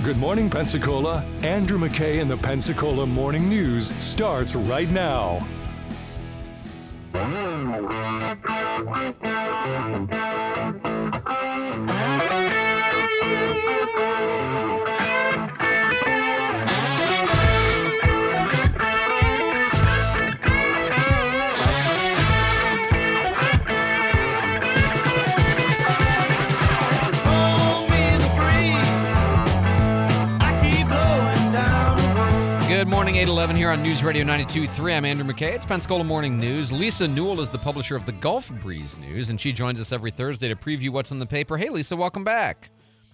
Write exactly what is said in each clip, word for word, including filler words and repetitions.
Good morning, Pensacola. Andrew McKay and the Pensacola Morning News starts right now. Good morning, eight eleven here on News Radio ninety-two point three. I'm Andrew McKay. It's Pensacola Morning News. Lisa Newell is the publisher of the Gulf Breeze News, and she joins us every Thursday to preview what's in the paper. Hey, Lisa, welcome back.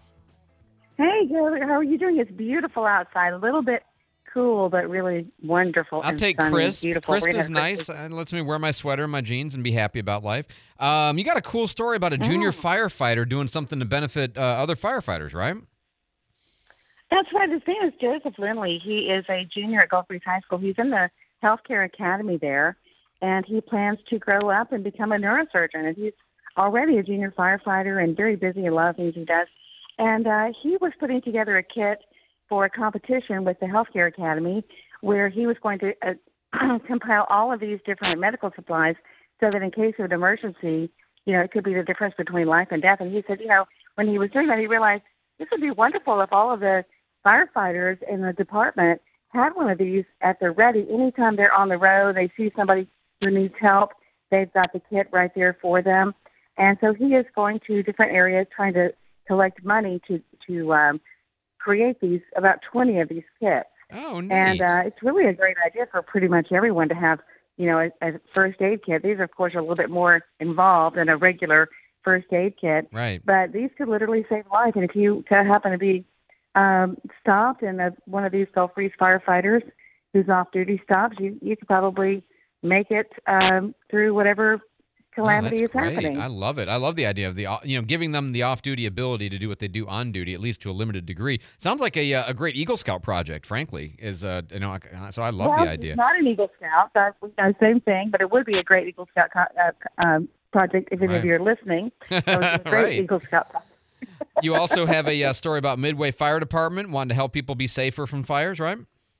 Hey, Gary, how are you doing? It's beautiful outside. A little bit cool, but really wonderful. I'll and take sunny, crisp. Beautiful. Crisp We're gonna is have nice. crisp. It lets me wear my sweater and my jeans and be happy about life. Um, you got a cool story about a junior Oh. firefighter doing something to benefit uh, other firefighters, right? That's right. His name is Joseph Lindley. He is a junior at Gulf Breeze High School. He's in the healthcare academy there, and he plans to grow up and become a neurosurgeon. And he's already a junior firefighter and very busy in a lot of things he does. And uh, he was putting together a kit for a competition with the healthcare academy where he was going to uh, compile all of these different medical supplies so that in case of an emergency, you know, it could be the difference between life and death. And he said, you know, when he was doing that, he realized this would be wonderful if all of the firefighters in the department had one of these at their ready. Anytime they're on the road, they see somebody who needs help, they've got the kit right there for them. And so he is going to different areas trying to collect money to, to um, create these, about twenty of these kits. Oh, neat. And uh, it's really a great idea for pretty much everyone to have, you know, a, a first aid kit. These, of course, are a little bit more involved than a regular first aid kit. Right. But these could literally save life. And if you happen to be um, stopped and a, one of these Gulf Breeze firefighters who's off duty stops, you, you could probably make it um, through whatever calamity oh, is great. happening. I love it. I love the idea of the you know giving them the off-duty ability to do what they do on duty, at least to a limited degree. Sounds like a a great Eagle Scout project. Frankly, is uh you know so I love well, the idea. It's not an Eagle Scout, that's the same thing, but it would be a great Eagle Scout uh, um, project if any Right. of you are listening. So it's a great Right. Eagle Scout project. You also have a uh, story about Midway Fire Department wanting to help people be safer from fires, right?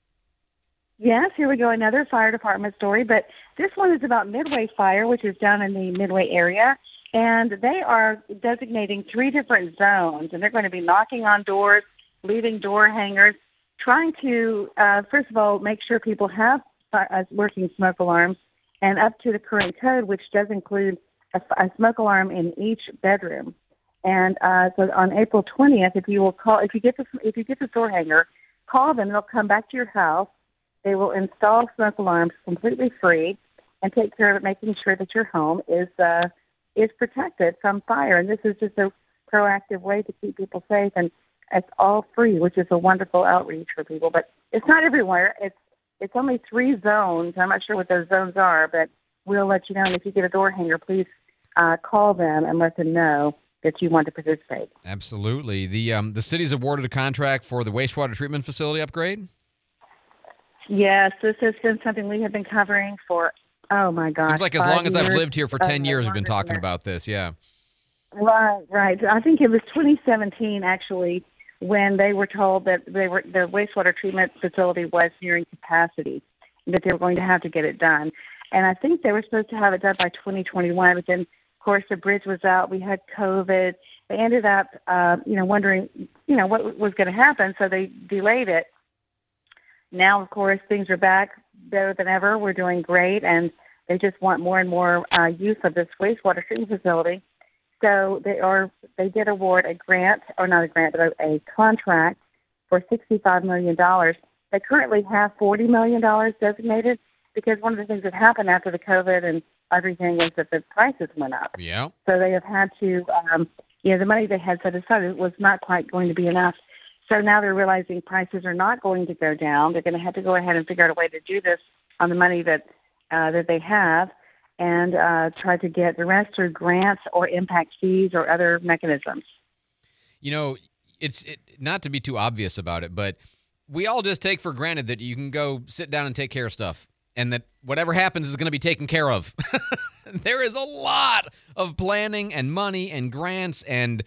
Yes, here we go, another fire department story, but this one is about Midway Fire, which is down in the Midway area, and they are designating three different zones, and they're going to be knocking on doors, leaving door hangers, trying to, uh, first of all, make sure people have uh, working smoke alarms, and up to the current code, which does include a, a smoke alarm in each bedroom. And uh, so on April twentieth, if you will call, if you get the if you get the door hanger, call them. They'll come back to your house. They will install smoke alarms completely free and take care of it, making sure that your home is uh, is protected from fire. And this is just a proactive way to keep people safe, and it's all free, which is a wonderful outreach for people. But it's not everywhere. It's it's only three zones. I'm not sure what those zones are, but we'll let you know. And if you get a door hanger, please uh, call them and let them know that you want to participate. Absolutely. The um the city's awarded a contract for the wastewater treatment facility upgrade. Yes, this has been something we have been covering for, oh my gosh. Seems like as five long as I've years, lived here for uh, ten years, we've been longer talking than about this. Yeah. that. Right, right. I think it was twenty seventeen actually when they were told that they were the wastewater treatment facility was nearing capacity, that they were going to have to get it done. And I think they were supposed to have it done by twenty twenty-one, but then, of course, the bridge was out. We had COVID. They ended up, uh, you know, wondering, you know, what was going to happen, so they delayed it. Now, of course, things are back better than ever. We're doing great, and they just want more and more uh, use of this wastewater treatment facility. So they are they did award a grant, or not a grant, but a, a contract for sixty-five million dollars. They currently have forty million dollars designated because one of the things that happened after the COVID and everything was that the prices went up. Yeah. So they have had to, um, you know, the money they had set aside was not quite going to be enough. So now they're realizing prices are not going to go down. They're going to have to go ahead and figure out a way to do this on the money that uh, that they have, and uh, try to get the rest through grants or impact fees or other mechanisms. You know, it's it, not to be too obvious about it, but we all just take for granted that you can go sit down and take care of stuff, and that whatever happens is going to be taken care of. There is a lot of planning and money and grants and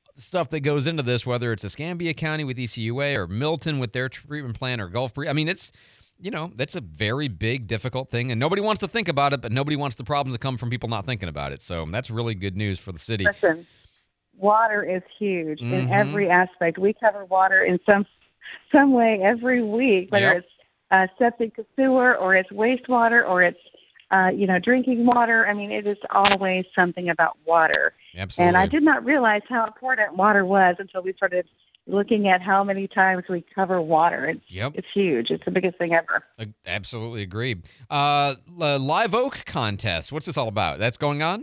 stuff that goes into this, whether it's Escambia County with E C U A or Milton with their treatment plant or Gulf Breeze. I mean, it's, you know, that's a very big, difficult thing, and nobody wants to think about it, but nobody wants the problems to come from people not thinking about it. So that's really good news for the city. Listen, water is huge Mm-hmm. in every aspect. We cover water in some some way every week, whether Yep. it's uh, septic to sewer or it's wastewater or it's uh, you know drinking water. I mean, it is always something about water. Absolutely. And I did not realize how important water was until we started looking at how many times we cover water. It's, Yep. it's huge. It's the biggest thing ever. I absolutely agree. Uh, uh, Live Oak contest. What's this all about? That's going on?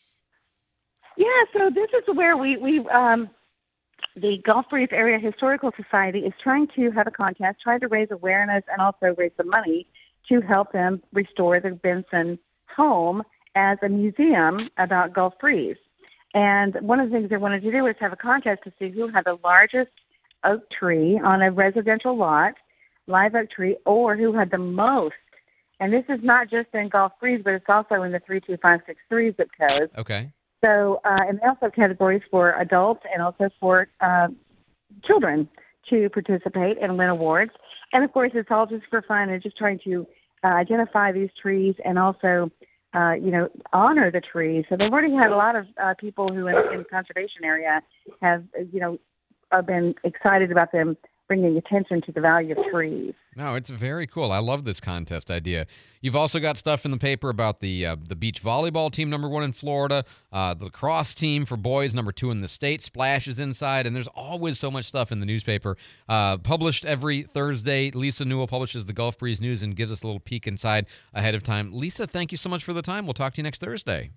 Yeah, so this is where we, we um, the Gulf Breeze Area Historical Society is trying to have a contest, trying to raise awareness and also raise some money to help them restore the Benson home as a museum about Gulf Breeze. And one of the things they wanted to do was have a contest to see who had the largest oak tree on a residential lot, live oak tree, or who had the most. And this is not just in Gulf Breeze, but it's also in the three two five six three zip code. Okay. So, uh, and they also have categories for adults and also for uh, children to participate and win awards. And of course, it's all just for fun and just trying to uh, identify these trees and also, uh, you know, honor the trees. So they've already had a lot of uh, people who in, in the conservation area have, you know, have been excited about them bringing attention to the value of trees. No, it's very cool. I love this contest idea. You've also got stuff in the paper about the uh, the beach volleyball team, number one in Florida, uh, the lacrosse team for boys, number two in the state. Splash is inside, and there's always so much stuff in the newspaper. Uh, published every Thursday. Lisa Newell publishes the Gulf Breeze News and gives us a little peek inside ahead of time. Lisa, thank you so much for the time. We'll talk to you next Thursday.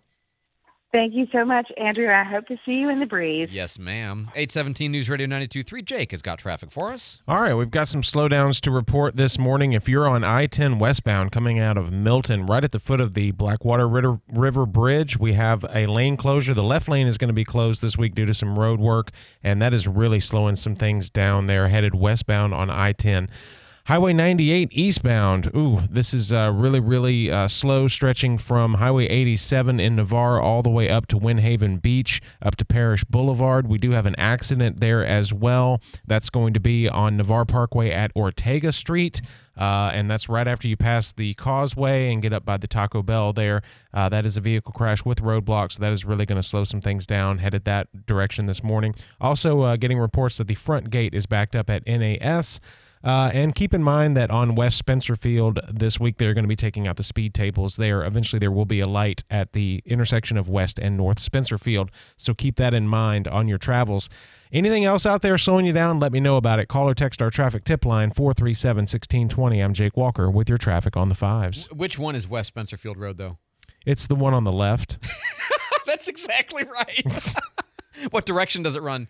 Thank you so much, Andrew. I hope to see you in the breeze. Yes, ma'am. eight seventeen News Radio ninety-two point three. Jake has got traffic for us. All right, we've got some slowdowns to report this morning. If you're on I ten westbound coming out of Milton, right at the foot of the Blackwater River, River Bridge, we have a lane closure. The left lane is going to be closed this week due to some road work, and that is really slowing some things down there, headed westbound on I ten. Highway ninety-eight eastbound, ooh, this is uh, really, really uh, slow, stretching from Highway eighty-seven in Navarre all the way up to Windhaven Beach, up to Parish Boulevard. We do have an accident there as well. That's going to be on Navarre Parkway at Ortega Street, uh, and that's right after you pass the causeway and get up by the Taco Bell there. Uh, that is a vehicle crash with roadblocks, so that is really going to slow some things down, headed that direction this morning. Also uh, getting reports that the front gate is backed up at N A S. Uh, and keep in mind that on West Spencerfield this week, they're going to be taking out the speed tables there. Eventually, there will be a light at the intersection of West and North Spencerfield, so keep that in mind on your travels. Anything else out there slowing you down, let me know about it. Call or text our traffic tip line, four three seven, one six two zero. I'm Jake Walker with your traffic on the fives. Which one is West Spencerfield Road, though? It's the one on the left. That's exactly right. What direction does it run?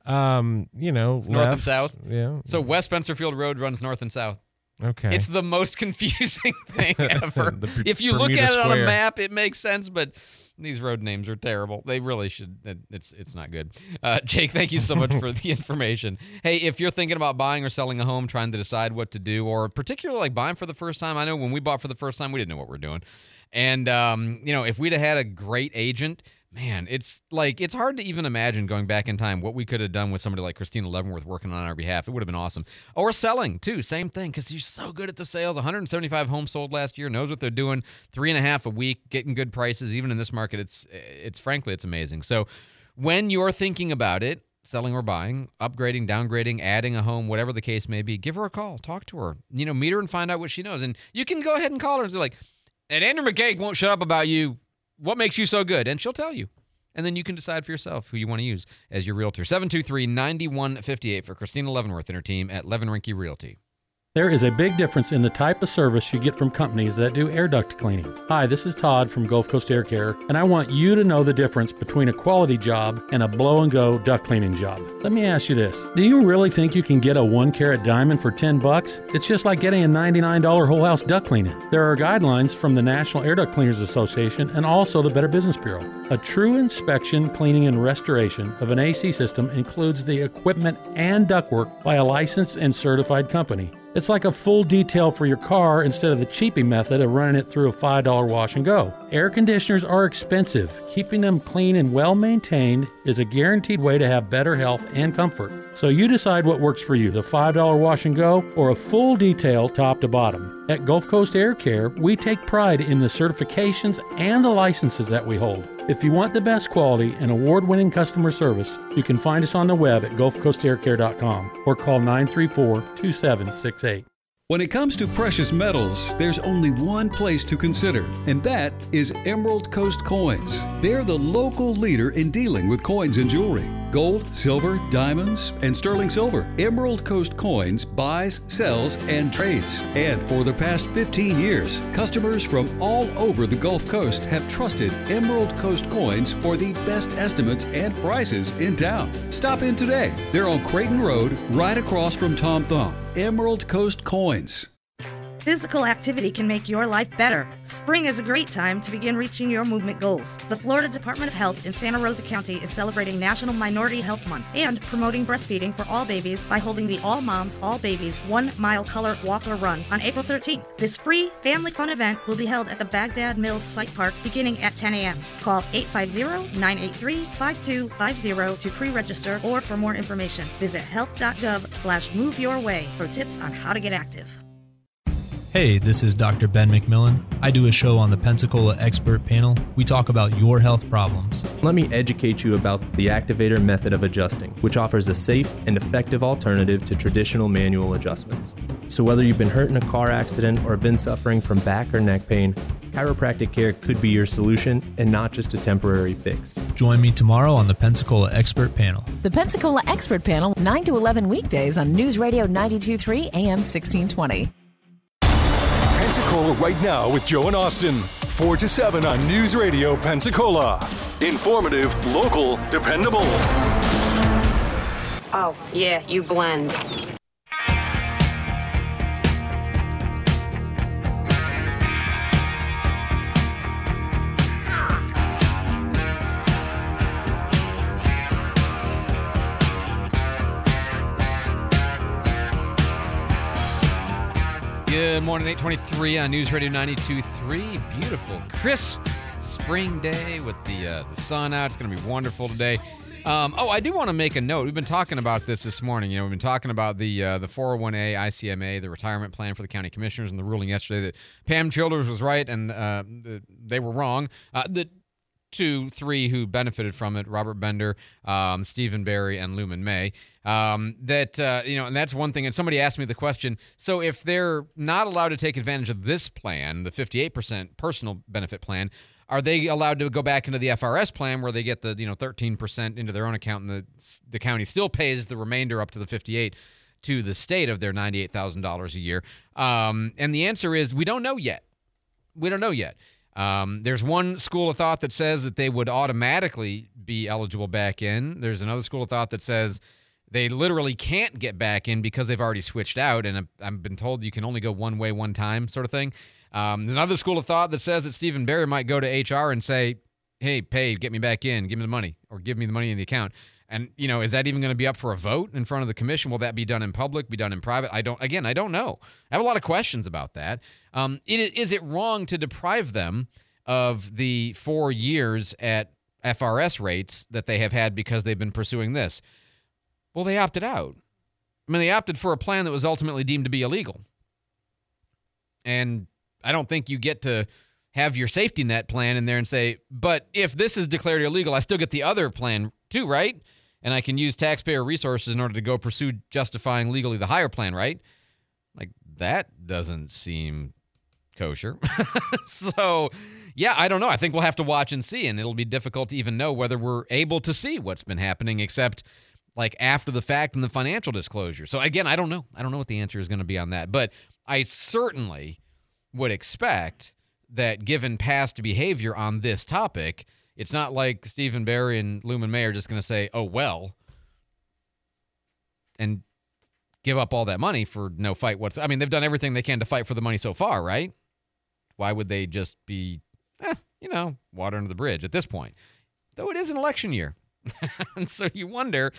Um, you know, It's north left. and south? Yeah. So West Spencerfield Road runs north and south. Okay. It's the most confusing thing ever. The Ber- If you look Bermuda at it on a Square. map, it makes sense, but these road names are terrible. They really should. it- It's it's not good. Uh, Jake, thank you so much for the information. Hey, if you're thinking about buying or selling a home, trying to decide what to do, or particularly like buying for the first time, I know when we bought for the first time, we didn't know what we we're doing. And, um, you know, if we'd have had a great agent, man, it's like, it's hard to even imagine going back in time what we could have done with somebody like Christina Leavenworth working on our behalf. It would have been awesome. Or selling, too. Same thing, because she's so good at the sales. one hundred seventy-five homes sold last year, knows what they're doing, three and a half a week, getting good prices. Even in this market, it's, it's frankly, it's amazing. So when you're thinking about it, selling or buying, upgrading, downgrading, adding a home, whatever the case may be, give her a call, talk to her, you know, meet her and find out what she knows. And you can go ahead and call her and say, like, and Andrew McKay won't shut up about you. What makes you so good? And she'll tell you. And then you can decide for yourself who you want to use as your realtor. seven two three, nine one five eight for Christina Leavenworth and her team at Levin Rinke Realty. There is a big difference in the type of service you get from companies that do air duct cleaning. Hi, this is Todd from Gulf Coast Air Care, and I want you to know the difference between a quality job and a blow-and-go duct cleaning job. Let me ask you this. Do you really think you can get a one-carat diamond for ten bucks? It's just like getting a ninety-nine dollars whole house duct cleaning. There are guidelines from the National Air Duct Cleaners Association and also the Better Business Bureau. A true inspection, cleaning, and restoration of an A C system includes the equipment and ductwork by a licensed and certified company. It's like a full detail for your car instead of the cheapy method of running it through a five dollar wash and go. Air conditioners are expensive. Keeping them clean and well maintained is a guaranteed way to have better health and comfort. So you decide what works for you, the five dollar wash and go or a full detail top to bottom. At Gulf Coast Air Care, we take pride in the certifications and the licenses that we hold. If you want the best quality and award-winning customer service, you can find us on the web at gulf coast air care dot com or call nine three four, two seven six eight. When it comes to precious metals, there's only one place to consider, and that is Emerald Coast Coins. They're the local leader in dealing with coins and jewelry. Gold, silver, diamonds, and sterling silver. Emerald Coast Coins buys, sells, and trades. And for the past fifteen years, customers from all over the Gulf Coast have trusted Emerald Coast Coins for the best estimates and prices in town. Stop in today. They're on Creighton Road, right across from Tom Thumb. Emerald Coast Coins. Physical activity can make your life better. Spring is a great time to begin reaching your movement goals. The Florida Department of Health in Santa Rosa County is celebrating National Minority Health Month and promoting breastfeeding for all babies by holding the All Moms, All Babies one mile color walk or run on April thirteenth. This free family fun event will be held at the Baghdad Mills Site Park beginning at ten a.m. Call eight five zero, nine eight three, five two five zero to pre-register or for more information. Visit health.gov slash move your way for tips on how to get active. Hey, this is Doctor Ben McMillan. I do a show on the Pensacola Expert Panel. We talk about your health problems. Let me educate you about the Activator method of adjusting, which offers a safe and effective alternative to traditional manual adjustments. So whether you've been hurt in a car accident or been suffering from back or neck pain, chiropractic care could be your solution and not just a temporary fix. Join me tomorrow on the Pensacola Expert Panel. The Pensacola Expert Panel, nine to eleven weekdays on News Radio ninety-two point three A M sixteen twenty. Pensacola right now with Joe and Austin. four to seven on News Radio Pensacola. Informative, local, dependable. Oh, yeah, you blend. Good morning, eight twenty-three on News Radio ninety-two point three. Beautiful, crisp spring day with the uh, the sun out. It's going to be wonderful today. Um, oh, I do want to make a note. We've been talking about this this morning. You know, we've been talking about the uh, the four oh one A, I C M A, the retirement plan for the county commissioners, and the ruling yesterday that Pam Childers was right and uh, they were wrong. Uh, the two, three who benefited from it, Robert Bender, um, Stephen Barry, and Luman May. Um, that, uh, you know, and that's one thing. And somebody asked me the question, so if they're not allowed to take advantage of this plan, the fifty-eight percent personal benefit plan, are they allowed to go back into the F R S plan where they get the, you know, thirteen percent into their own account and the, the county still pays the remainder up to the fifty-eight to the state of their ninety-eight thousand dollars a year? Um, and the answer is we don't know yet. We don't know yet. Um, there's one school of thought that says that they would automatically be eligible back in. There's another school of thought that says they literally can't get back in because they've already switched out, and I've, I've been told you can only go one way, one time sort of thing. Um, there's another school of thought that says that Stephen Barry might go to H R and say, hey, pay, get me back in, give me the money, or give me the money in the account. And, you know, is that even going to be up for a vote in front of the commission? Will that be done in public, be done in private? I don't, again, I don't know. I have a lot of questions about that. Um, it, is it wrong to deprive them of the four years at F R S rates that they have had because they've been pursuing this? Well, they opted out. I mean, they opted for a plan that was ultimately deemed to be illegal. And I don't think you get to have your safety net plan in there and say, but if this is declared illegal, I still get the other plan too, right? And I can use taxpayer resources in order to go pursue justifying legally the higher plan, right? Like, that doesn't seem kosher. So, yeah, I don't know. I think we'll have to watch and see, and it'll be difficult to even know whether we're able to see what's been happening, except like after the fact and the financial disclosure. So, again, I don't know. I don't know what the answer is going to be on that. But I certainly would expect that given past behavior on this topic, it's not like Stephen Barry and Luman May are just going to say, oh, well, and give up all that money for no fight whatsoever. I mean, they've done everything they can to fight for the money so far, right? Why would they just be, eh, you know, water under the bridge at this point? Though it is an election year. And so you wonder,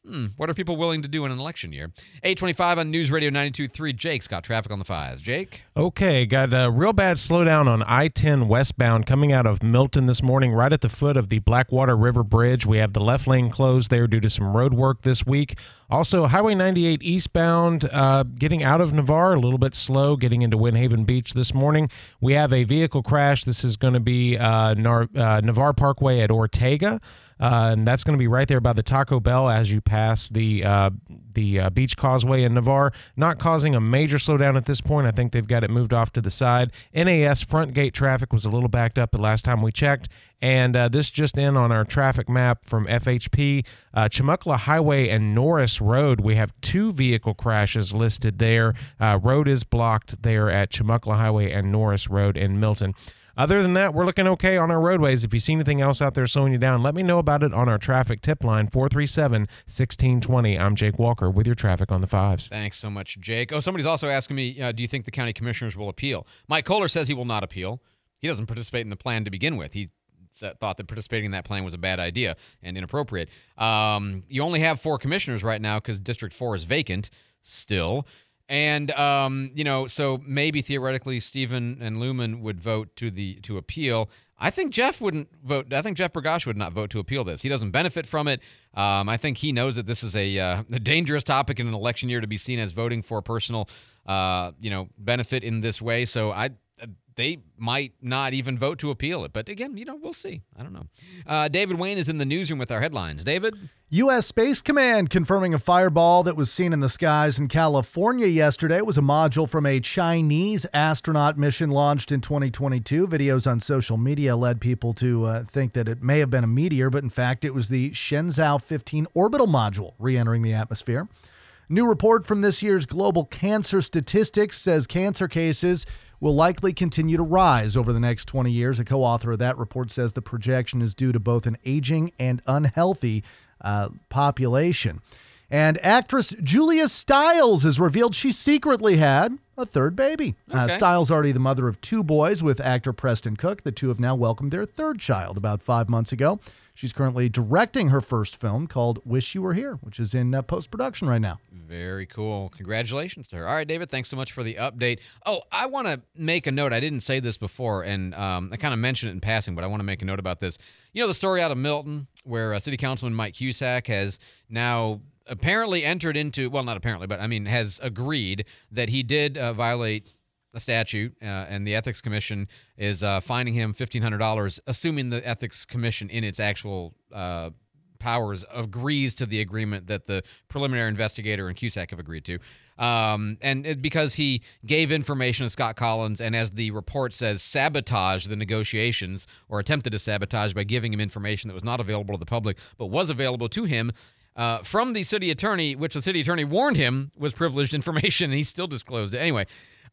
Hmm, what are people willing to do in an election year? eight twenty-five on News Radio ninety-two point three. Jake's got traffic on the fives. Jake? Okay, got a real bad slowdown on I ten westbound coming out of Milton this morning, right at the foot of the Blackwater River Bridge. We have the left lane closed there due to some road work this week. Also, Highway ninety-eight eastbound, uh, getting out of Navarre, a little bit slow, getting into Windhaven Beach this morning. We have a vehicle crash. This is going to be uh, Nar- uh, Navarre Parkway at Ortega. Uh, and that's going to be right there by the Taco Bell as you pass the uh, the uh, Beach Causeway in Navarre. Not causing a major slowdown at this point. I think they've got it moved off to the side. N A S front gate traffic was a little backed up the last time we checked. And uh, this just in on our traffic map from F H P. Uh, Chumuckla Highway and Norris Road, we have two vehicle crashes listed there. Uh, road is blocked there at Chumuckla Highway and Norris Road in Milton. Other than that, we're looking okay on our roadways. If you see anything else out there slowing you down, let me know about it on our traffic tip line, four three seven, one six two zero. I'm Jake Walker with your traffic on the fives. Thanks so much, Jake. Oh, somebody's also asking me, uh, do you think the county commissioners will appeal? Mike Kohler says he will not appeal. He doesn't participate in the plan to begin with. He thought that participating in that plan was a bad idea and inappropriate. Um, you only have four commissioners right now because District four is vacant still. And, um, you know, so maybe theoretically Stephen and Lumen would vote to the to appeal. I think Jeff wouldn't vote. I think Jeff Bergosh would not vote to appeal this. He doesn't benefit from it. Um, I think he knows that this is a, uh, a dangerous topic in an election year to be seen as voting for personal, uh, you know, benefit in this way. So I they might not even vote to appeal it. But again, you know, we'll see. I don't know. Uh, David Wayne is in the newsroom with our headlines. David? U S. Space Command confirming a fireball that was seen in the skies in California yesterday. It was a module from a Chinese astronaut mission launched in twenty twenty-two. Videos on social media led people to uh, think that it may have been a meteor, but in fact it was the Shenzhou fifteen orbital module re-entering the atmosphere. New report from this year's Global Cancer Statistics says cancer cases will likely continue to rise over the next twenty years. A co-author of that report says the projection is due to both an aging and unhealthy uh, population. And actress Julia Stiles has revealed she secretly had a third baby. Okay. Uh, Stiles already the mother of two boys with actor Preston Cook. The two have now welcomed their third child about five months ago. She's currently directing her first film called Wish You Were Here, which is in uh, post-production right now. Very cool. Congratulations to her. All right, David, thanks so much for the update. Oh, I want to make a note. I didn't say this before, and um, I kind of mentioned it in passing, but I want to make a note about this. You know the story out of Milton where uh, City Councilman Mike Cusack has now apparently entered into, well, not apparently, but I mean has agreed that he did uh, violate a statute, uh, and the Ethics Commission is uh, fining him fifteen hundred dollars, assuming the Ethics Commission in its actual uh, powers agrees to the agreement that the preliminary investigator and Cusack have agreed to. Um, and it, because he gave information to Scott Collins and, as the report says, sabotaged the negotiations or attempted to sabotage by giving him information that was not available to the public but was available to him uh, from the city attorney, which the city attorney warned him was privileged information, and he still disclosed it. Anyway,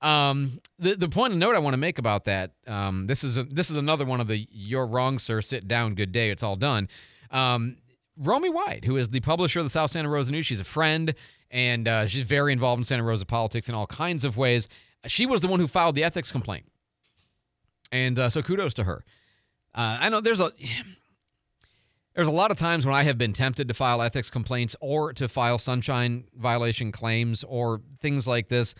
Um, the the point of note I want to make about that, um, this is a, this is another one of the "you're wrong, sir, sit down, good day, it's all done." Um, Romy White, who is the publisher of the South Santa Rosa News, she's a friend, and uh, she's very involved in Santa Rosa politics in all kinds of ways. She was the one who filed the ethics complaint, and uh, so kudos to her. Uh, I know there's a there's a lot of times when I have been tempted to file ethics complaints or to file sunshine violation claims or things like this.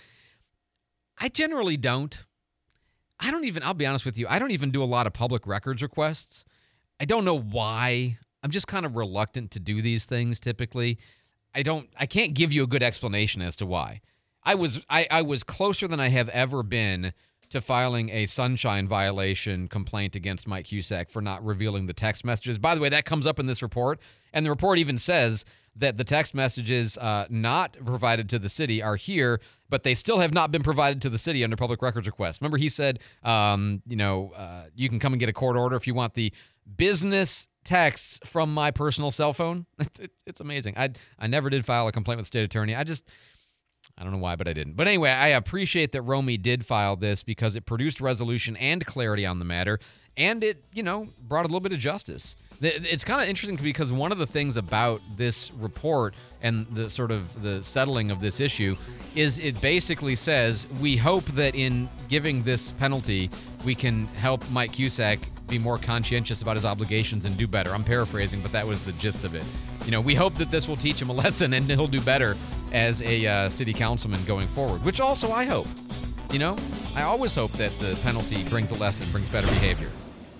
I generally don't. I don't even, I'll be honest with you, I don't even do a lot of public records requests. I don't know why. I'm just kind of reluctant to do these things typically. I don't, I can't give you a good explanation as to why. I was, I, I was closer than I have ever been to filing a sunshine violation complaint against Mike Cusack for not revealing the text messages. By the way, that comes up in this report, and the report even says that the text messages uh, not provided to the city are here, but they still have not been provided to the city under public records request. Remember, he said, um, you know, uh, you can come and get a court order if you want the business texts from my personal cell phone. It's amazing. I I never did file a complaint with the state attorney. I just, I don't know why, but I didn't. But anyway, I appreciate that Romy did file this because it produced resolution and clarity on the matter, and it, you know, brought a little bit of justice. It's kind of interesting because one of the things about this report and the sort of the settling of this issue is it basically says we hope that in giving this penalty, we can help Mike Cusack be more conscientious about his obligations and do better. I'm paraphrasing, but that was the gist of it. you know, we hope that this will teach him a lesson and he'll do better as a uh, city councilman going forward, which also I hope. You know, I always hope that the penalty brings a lesson, brings better behavior.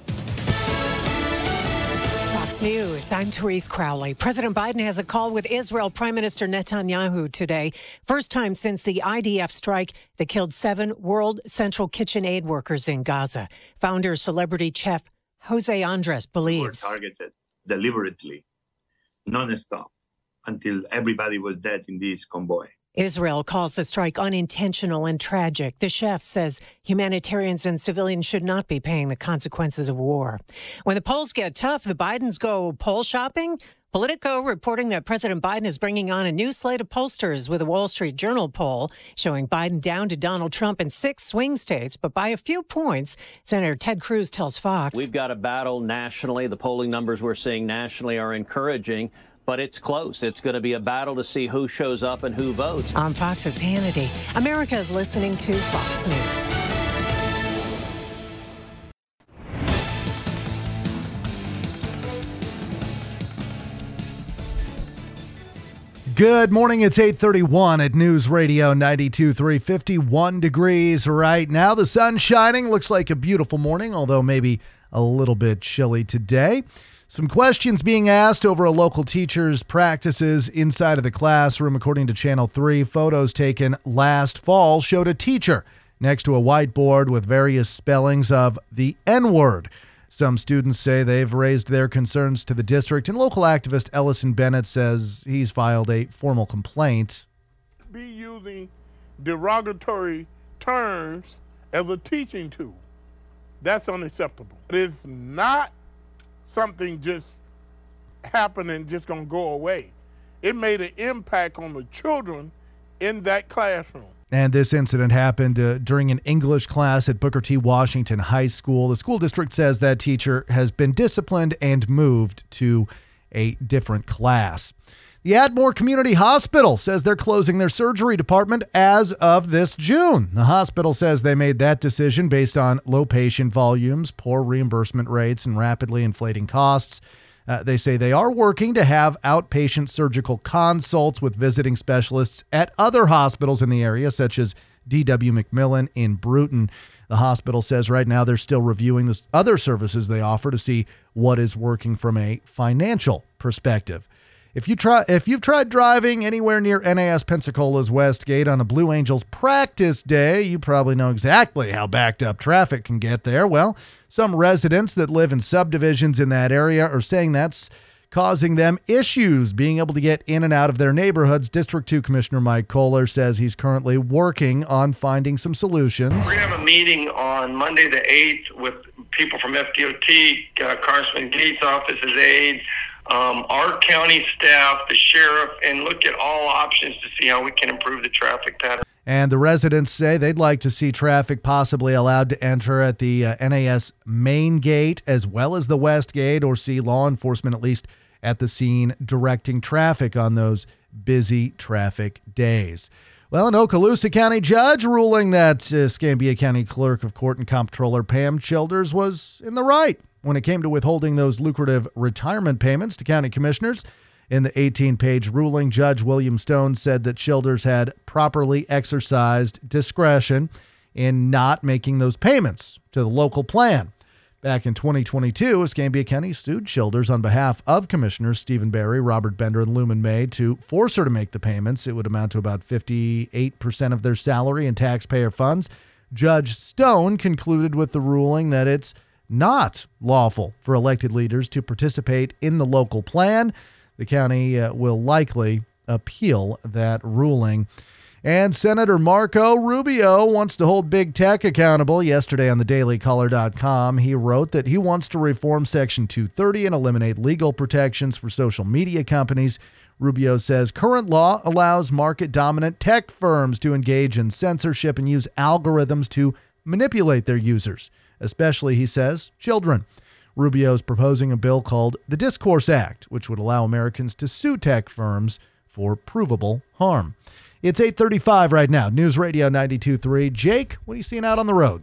Fox News, I'm Therese Crowley. President Biden has a call with Israel Prime Minister Netanyahu today. First time since the I D F strike that killed seven World Central Kitchen aid workers in Gaza. Founder, celebrity chef Jose Andres believes. We were targeted deliberately, non-stop, until everybody was dead in this convoy. Israel calls the strike unintentional and tragic. The chef says humanitarians and civilians should not be paying the consequences of war. When the polls get tough, the Bidens go poll shopping. Politico reporting that President Biden is bringing on a new slate of pollsters with a Wall Street Journal poll showing Biden down to Donald Trump in six swing states, but by a few points. Senator Ted Cruz tells Fox. We've got a battle nationally. The polling numbers we're seeing nationally are encouraging. But it's close. It's going to be a battle to see who shows up and who votes. On Fox's Hannity, America is listening to Fox News. Good morning. It's eight thirty-one at News Radio ninety-two point three, fifty-one degrees right now. The sun's shining. Looks like a beautiful morning, although maybe a little bit chilly today. Some questions being asked over a local teacher's practices inside of the classroom. According to Channel three, photos taken last fall showed a teacher next to a whiteboard with various spellings of the N-word. Some students say they've raised their concerns to the district, and local activist Ellison Bennett says he's filed a formal complaint. Be using derogatory terms as a teaching tool. That's unacceptable. It is not something just happened and just gonna go away. It made an impact on the children in that classroom. And this incident happened uh, during an English class at Booker T. Washington High School. The school district says that teacher has been disciplined and moved to a different class. The Atmore Community Hospital says they're closing their surgery department as of this June. The hospital says they made that decision based on low patient volumes, poor reimbursement rates, and rapidly inflating costs. Uh, they say they are working to have outpatient surgical consults with visiting specialists at other hospitals in the area, such as D W McMillan in Bruton. The hospital says right now they're still reviewing the other services they offer to see what is working from a financial perspective. If you try, if you've tried driving anywhere near N A S Pensacola's West Gate on a Blue Angels practice day, you probably know exactly how backed up traffic can get there. Well, some residents that live in subdivisions in that area are saying that's causing them issues being able to get in and out of their neighborhoods. District two Commissioner Mike Kohler says he's currently working on finding some solutions. We're going to have a meeting on Monday the eighth with people from F D O T, uh, Congressman Gates' office as aides, Um, our county staff, the sheriff, and look at all options to see how we can improve the traffic pattern. And the residents say they'd like to see traffic possibly allowed to enter at the uh, N A S main gate as well as the West Gate, or see law enforcement at least at the scene directing traffic on those busy traffic days. Well, an Okaloosa County judge ruling that uh, Escambia County Clerk of Court and Comptroller Pam Childers was in the right when it came to withholding those lucrative retirement payments to county commissioners. In the eighteen-page ruling, Judge William Stone said that Childers had properly exercised discretion in not making those payments to the local plan. Back in twenty twenty-two, Escambia County sued Childers on behalf of Commissioners Stephen Barry, Robert Bender, and Luman May to force her to make the payments. It would amount to about fifty-eight percent of their salary in taxpayer funds. Judge Stone concluded with the ruling that it's not lawful for elected leaders to participate in the local plan. The county uh, will likely appeal that ruling. And Senator Marco Rubio wants to hold big tech accountable. Yesterday on the daily caller dot com, he wrote that he wants to reform Section two thirty and eliminate legal protections for social media companies. Rubio says current law allows market-dominant tech firms to engage in censorship and use algorithms to manipulate their users, especially, he says, children. Rubio is proposing a bill called the Discourse Act, which would allow Americans to sue tech firms for provable harm. It's eight thirty-five right now. News Radio ninety-two point three. Jake, what are you seeing out on the roads?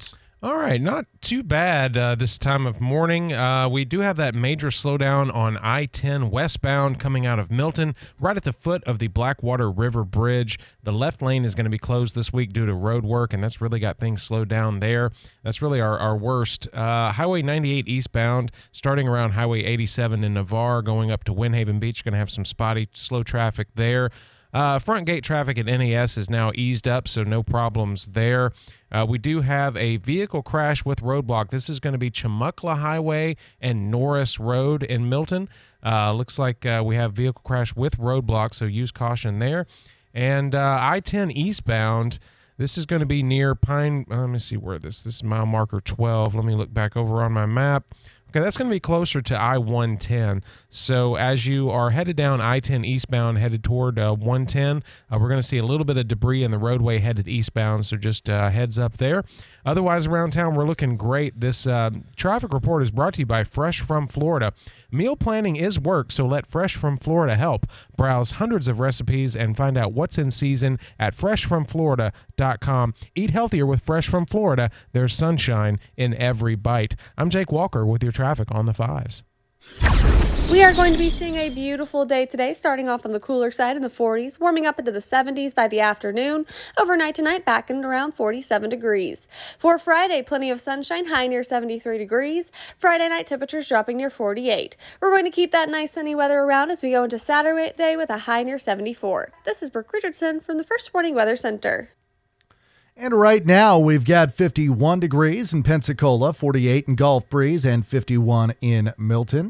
All right, not too bad uh, this time of morning. Uh, we do have that major slowdown on I ten westbound coming out of Milton, right at the foot of the Blackwater River Bridge. The left lane is going to be closed this week due to road work, and that's really got things slowed down there. That's really our, our worst. Uh, Highway ninety-eight eastbound, starting around Highway eighty-seven in Navarre, going up to Windhaven Beach, going to have some spotty, slow traffic there. Uh, front gate traffic at N E S is now eased up, so no problems there. Uh, we do have a vehicle crash with roadblock. This is going to be Chumuckla Highway and Norris Road in Milton. Uh, looks like uh, we have vehicle crash with roadblock, so use caution there. And uh, I ten eastbound, this is going to be near Pine. Uh, let me see where this. This is mile marker twelve. Let me look back over on my map. Okay, that's going to be closer to I one ten. So as you are headed down I ten eastbound, headed toward uh, one ten, uh, we're going to see a little bit of debris in the roadway headed eastbound, so just uh, heads up there. Otherwise, around town, we're looking great. This uh, traffic report is brought to you by Fresh from Florida. Meal planning is work, so let Fresh from Florida help. Browse hundreds of recipes and find out what's in season at fresh from florida dot com. Eat healthier with Fresh from Florida. There's sunshine in every bite. I'm Jake Walker with your traffic on the fives. We are going to be seeing a beautiful day today, starting off on the cooler side in the forties, warming up into the seventies by the afternoon. Overnight tonight, back in around forty-seven degrees. For Friday, plenty of sunshine, high near seventy-three degrees. Friday night, temperatures dropping near forty-eight. We're going to keep that nice sunny weather around as we go into Saturday with a high near seventy-four. This is Brooke Richardson from the First Warning Weather Center. And right now, we've got fifty-one degrees in Pensacola, forty-eight in Gulf Breeze, and fifty-one in Milton.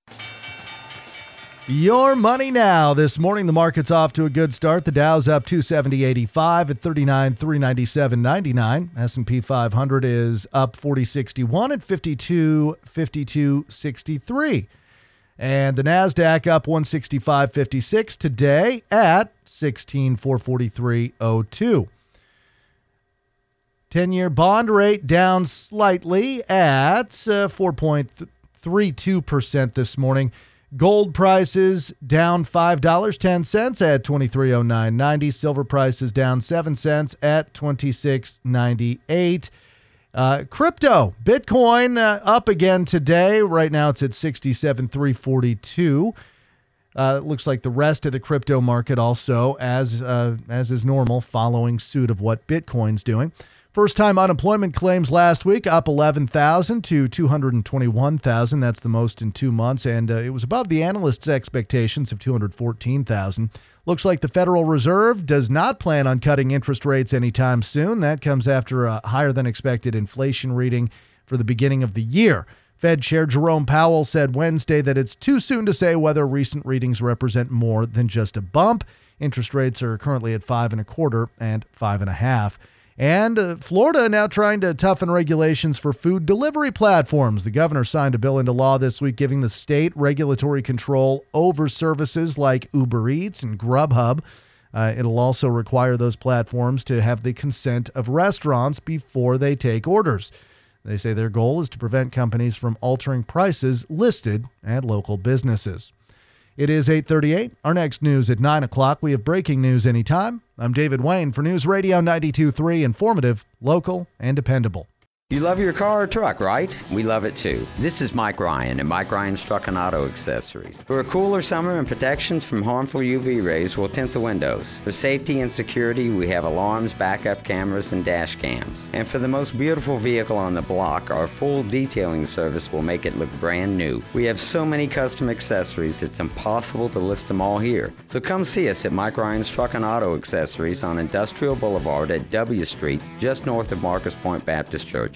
Your money now. This morning, the market's off to a good start. The Dow's up two seventy eighty-five at thirty-nine three ninety-seven ninety-nine. S and P five hundred is up forty sixty-one at fifty-two fifty-two sixty-three. And the NASDAQ up one sixty-five fifty-six today at sixteen four forty-three oh two. ten-year bond rate down slightly at uh, four point three two percent this morning. Gold prices down five dollars and ten cents at twenty-three oh nine ninety. Silver prices down seven cents at twenty-six ninety-eight. Uh, crypto, Bitcoin uh, up again today. Right now it's at sixty-seven three forty-two. Uh, it looks like the rest of the crypto market also, as uh, as is normal, following suit of what Bitcoin's doing. First-time unemployment claims last week up eleven thousand to two hundred twenty-one thousand. That's the most in two months, and uh, it was above the analysts' expectations of two hundred fourteen thousand. Looks like the Federal Reserve does not plan on cutting interest rates anytime soon. That comes after a higher-than-expected inflation reading for the beginning of the year. Fed Chair Jerome Powell said Wednesday that it's too soon to say whether recent readings represent more than just a bump. Interest rates are currently at five and a quarter and five and a half. And uh, Florida now trying to toughen regulations for food delivery platforms. The governor signed a bill into law this week giving the state regulatory control over services like Uber Eats and Grubhub. Uh, it'll also require those platforms to have the consent of restaurants before they take orders. They say their goal is to prevent companies from altering prices listed at local businesses. It is eight thirty-eight. Our next news at nine o'clock. We have breaking news anytime. I'm David Wayne for News Radio ninety-two point three, informative, local, and dependable. You love your car or truck, right? We love it too. This is Mike Ryan at Mike Ryan's Truck and Auto Accessories. For a cooler summer and protections from harmful U V rays, we'll tint the windows. For safety and security, we have alarms, backup cameras, and dash cams. And for the most beautiful vehicle on the block, our full detailing service will make it look brand new. We have so many custom accessories, it's impossible to list them all here. So come see us at Mike Ryan's Truck and Auto Accessories on Industrial Boulevard at W Street, just north of Marcus Point Baptist Church.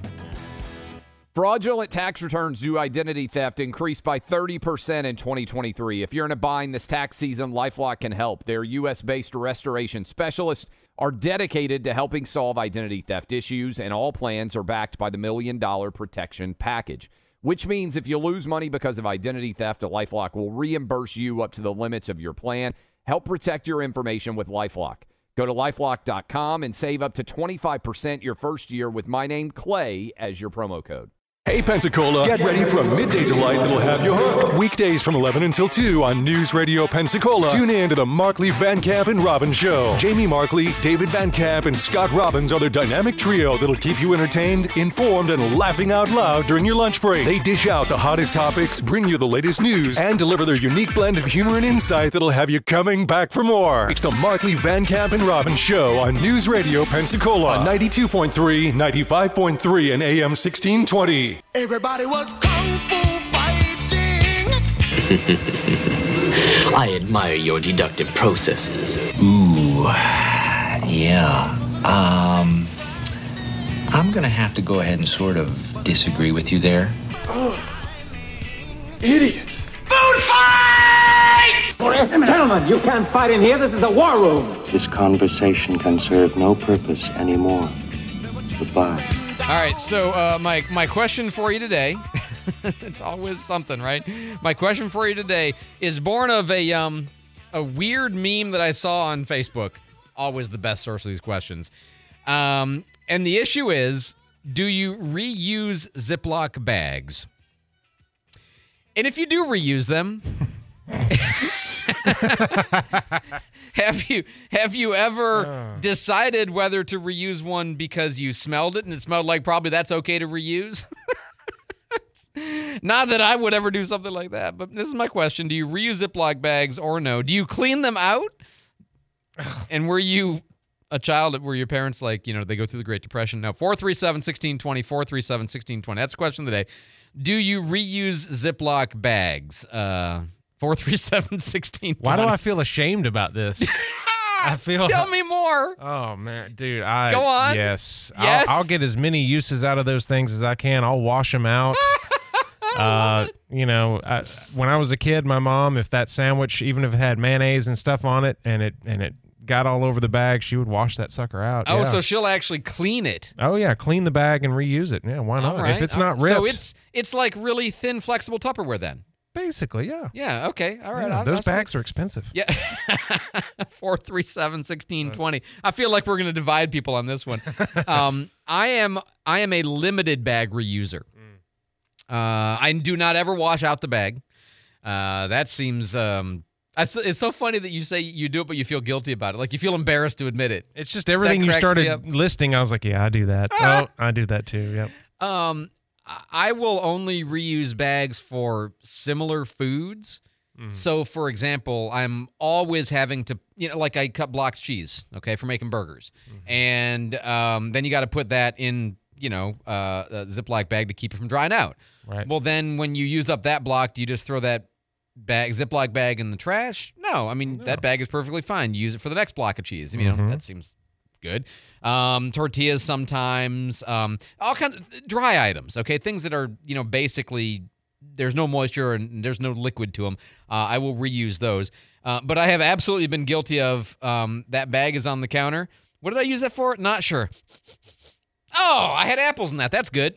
Fraudulent tax returns due to identity theft increased by thirty percent in twenty twenty-three. If you're in a bind this tax season, LifeLock can help. Their U S-based restoration specialists are dedicated to helping solve identity theft issues, and all plans are backed by the Million Dollar Protection Package, which means if you lose money because of identity theft, LifeLock will reimburse you up to the limits of your plan. Help protect your information with LifeLock. Go to LifeLock dot com and save up to twenty-five percent your first year with my name, Clay, as your promo code. Hey Pensacola, get ready for a midday delight that'll have you hooked. Weekdays from eleven until two on News Radio Pensacola. Tune in to the Markley, Van Camp, and Robbins Show. Jamie Markley, David Van Camp, and Scott Robbins are the dynamic trio that'll keep you entertained, informed, and laughing out loud during your lunch break. They dish out the hottest topics, bring you the latest news, and deliver their unique blend of humor and insight that'll have you coming back for more. It's the Markley, Van Camp, and Robbins Show on News Radio Pensacola on ninety-two point three, ninety-five point three, and A M sixteen twenty. Everybody was kung fu fighting. I admire your deductive processes. Ooh, yeah. Um, I'm gonna have to go ahead and sort of disagree with you there. Oh, idiot. Food fight! Gentlemen, you can't fight in here. This is the war room. This conversation can serve no purpose anymore. Goodbye. All right, so uh, my my question for you today, it's always something, right? My question for you today is born of a um a weird meme that I saw on Facebook. Always the best source of these questions. Um, and the issue is, do you reuse Ziploc bags? And if you do reuse them, have you have you ever uh. decided whether to reuse one because you smelled it and it smelled like probably that's okay to reuse? Not that I would ever do something like that, but this is my question. Do you reuse Ziploc bags or no? Do you clean them out? And were you a child where your parents, like, you know, they go through the Great Depression? No, four three seven, one six two zero, four three seven, one six two zero. That's the question of the day. Do you reuse Ziploc bags? Uh, four three seven, one six two zero. Why do I feel ashamed about this? I feel. Tell me more. Oh, man. Dude, I. Go on. Yes. Yes. I'll, I'll get as many uses out of those things as I can. I'll wash them out. uh, you know, I, when I was a kid, my mom, if that sandwich, even if it had mayonnaise and stuff on it, and it and it got all over the bag, she would wash that sucker out. Oh, yeah. so she'll actually clean it. Oh, yeah. Clean the bag and reuse it. Yeah, why not? Right. If it's not ripped. So it's it's like really thin, flexible Tupperware then. Basically, yeah. Yeah, okay. All right. Yeah, I, those I, bags are expensive. Yeah. four three seven, one six two zero. I feel like we're going to divide people on this one. um, I am I am a limited bag reuser. Uh, I do not ever wash out the bag. Uh, that seems um, it's so funny that you say you do it, but you feel guilty about it. Like you feel embarrassed to admit it. It's just everything you started listing. I was like, yeah, I do that. Oh, I do that too. Yep. Um, I will only reuse bags for similar foods. Mm-hmm. So, for example, I'm always having to, you know, like I cut blocks cheese, okay, for making burgers. Mm-hmm. And um, then you got to put that in, you know, uh, a Ziploc bag to keep it from drying out. Right. Well, then when you use up that block, do you just throw that bag, Ziploc bag in the trash? No. I mean, no. That bag is perfectly fine. You use it for the next block of cheese. I mean, mm-hmm. you know, that seems good. Um, tortillas sometimes, um, all kinds of dry items, okay? Things that are, you know, basically there's no moisture and there's no liquid to them. Uh, I will reuse those. Uh, but I have absolutely been guilty of um, that bag is on the counter. What did I use that for? Not sure. Oh, I had apples in that. That's good.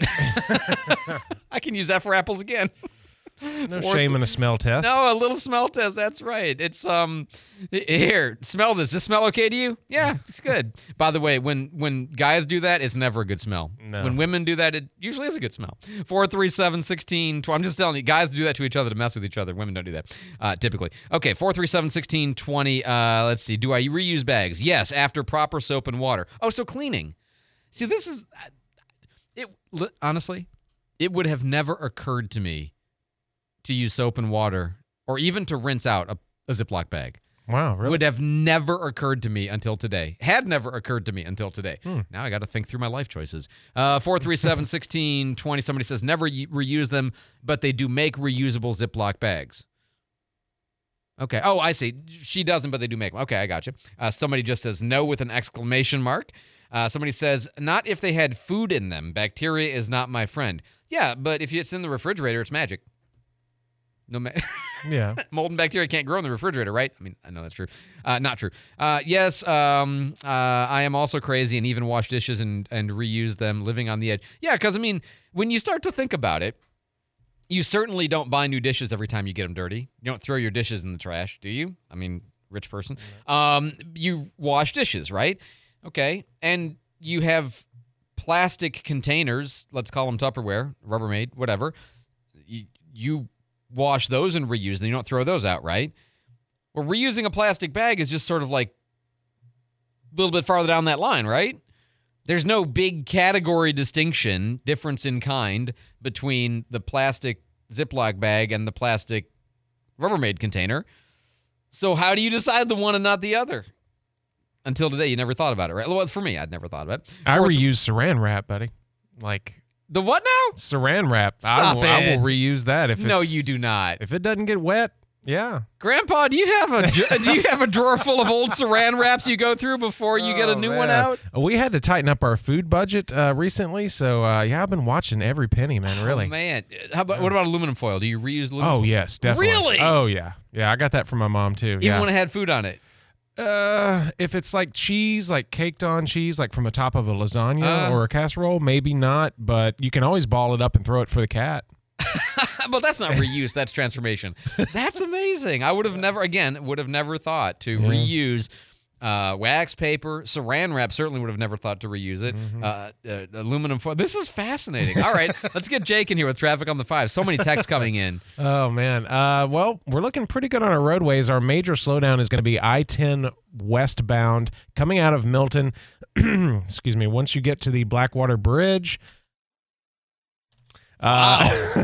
I can use that for apples again. No shame in a smell test. No, a little smell test. That's right. It's um, here, smell this. Does this smell okay to you? Yeah, it's good. By the way, when when guys do that, it's never a good smell. No. When women do that, it usually is a good smell. Four three seven sixteen. I'm just telling you, guys do that to each other to mess with each other. Women don't do that uh, typically. Okay, four three seven sixteen twenty. Uh, let's see. Do I reuse bags? Yes, after proper soap and water. Oh, so cleaning. See, this is it. Honestly, it would have never occurred to me to use soap and water, or even to rinse out a, a Ziploc bag. Wow, really? Would have never occurred to me until today. Had never occurred to me until today. Hmm. Now I got to think through my life choices. Uh, four three seven, one six two zero. Somebody says never re- reuse them, but they do make reusable Ziploc bags. Okay. Oh, I see. She doesn't, but they do make them. Okay, I got you. Uh, somebody just says no with an exclamation mark. Uh, somebody says, not if they had food in them. Bacteria is not my friend. Yeah, but if it's in the refrigerator, it's magic. No, ma- yeah. Mold and bacteria can't grow in the refrigerator, right? I mean, I know that's true. Uh, not true. Uh, yes, um, uh, I am also crazy and even wash dishes and, and reuse them, living on the edge. Yeah, because, I mean, when you start to think about it, you certainly don't buy new dishes every time you get them dirty. You don't throw your dishes in the trash, do you? I mean, rich person. Um, you wash dishes, right? Okay. And you have plastic containers, let's call them Tupperware, Rubbermaid, whatever, you, you wash those and reuse them. You don't throw those out, right? Well, reusing a plastic bag is just sort of like a little bit farther down that line, right? There's no big category distinction, difference in kind, between the plastic Ziploc bag and the plastic Rubbermaid container. So how do you decide the one and not the other? Until today, you never thought about it, right? Well, for me, I'd never thought about it. I Fourth, reuse saran wrap, buddy. Like the what now? Saran wrap. Stop I will, it. I will reuse that if No, it's, you do not. If it doesn't get wet, yeah. Grandpa, do you have a do you have a drawer full of old saran wraps you go through before you get a new Oh, one man. out? We had to tighten up our food budget uh, recently, so uh, yeah, I've been watching every penny, man. Really. Oh, man. How about what about aluminum foil? Do you reuse aluminum Oh foil? yes, definitely. Really? Oh yeah, yeah. I got that from my mom too. Even yeah. when it had food on it. Uh, if it's like cheese, like caked on cheese, like from the top of a lasagna Uh. or a casserole, maybe not, but you can always ball it up and throw it for the cat. But that's not reuse, that's transformation. That's amazing. I would have never, again, would have never thought to Yeah. reuse uh, wax paper. Saran wrap certainly would have never thought to reuse it. Mm-hmm. Uh, uh, aluminum foil. This is fascinating. All right, let's get Jake in here with traffic on the five. So many texts coming in. Oh, man. Uh, well, we're looking pretty good on our roadways. Our major slowdown is going to be I ten westbound coming out of Milton. Excuse me. Once you get to the Blackwater Bridge. Uh,